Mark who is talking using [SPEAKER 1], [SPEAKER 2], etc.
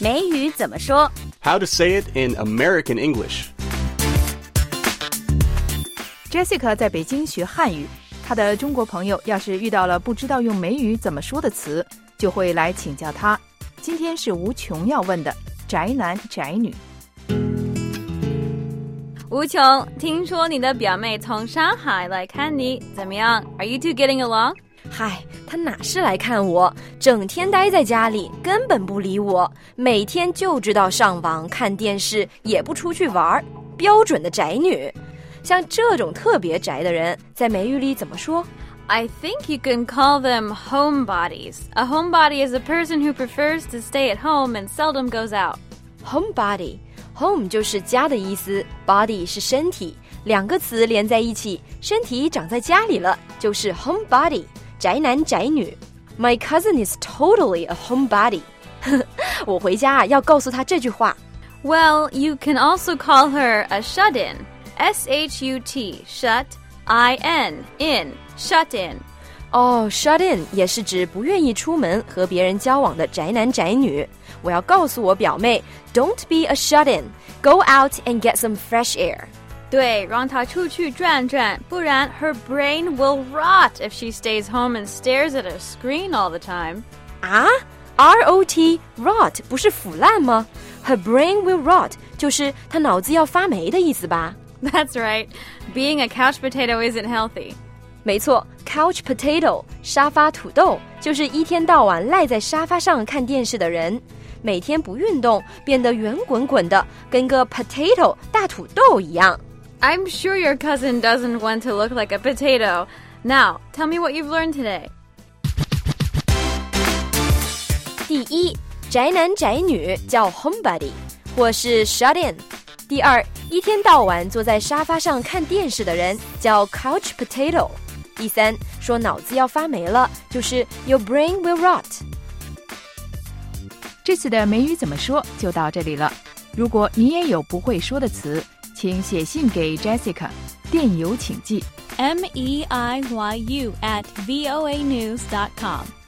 [SPEAKER 1] 美语怎么说
[SPEAKER 2] How to say it in American English.
[SPEAKER 3] Jessica 在北京学汉语，她的中国朋友要是遇到了不知道用美语怎么说的词，就会来请教她。今天是吴琼要问的宅男宅女。
[SPEAKER 1] 吴琼，听说你的表妹从上海来看你，怎么样 ？Are you two getting along？
[SPEAKER 4] 嗨，她哪是来看我，整天待在家里，根本不理我，每天就知道上网看电视，也不出去玩，标准的宅女。像这种特别宅的人，在美语里怎么说？
[SPEAKER 1] I think you can call them homebodies. A homebody is a person who prefers to stay at home and seldom goes out.
[SPEAKER 4] Homebody。Home 就是家的意思 ，body 是身体，两个词连在一起，身体长在家里了，就是 homebody， 宅男宅女。My cousin is totally a homebody 我回家要告诉他这句话。
[SPEAKER 1] Well, you can also call her a shut-in. S-H-U-T, shut, I-N, in, shut in.
[SPEAKER 4] shut in 也是指不愿意出门和别人交往的宅男宅女。我要告诉我表妹 Don't be a shut-in. Go out and get some fresh air.
[SPEAKER 1] 对，让她出去转转，不然 her brain will rot if she stays home and stares at a screen all the time.
[SPEAKER 4] 啊 ？R-O-T, rot 不是腐烂吗？ Her brain will rot 就是她脑子要发霉的意思吧？
[SPEAKER 1] That's right. Being a couch potato isn't healthy.
[SPEAKER 4] 没错 ，couch potato 沙发土豆就是一天到晚赖在沙发上看电视的人，每天不运动，变得圆滚滚的，跟个 potato 大土豆一样。
[SPEAKER 1] I'm sure your cousin doesn't want to look like a potato. Now, tell me what you've learned today.
[SPEAKER 4] 第一，宅男宅女叫 homebody 或是 shut in。第二，一天到晚坐在沙发上看电视的人叫 couch potato。第三，说脑子要发霉了，就是 your brain will rot。
[SPEAKER 3] 这次的美语怎么说就到这里了。如果你也有不会说的词，请写信给 Jessica， 电邮请寄
[SPEAKER 1] MEIYU@voanews.com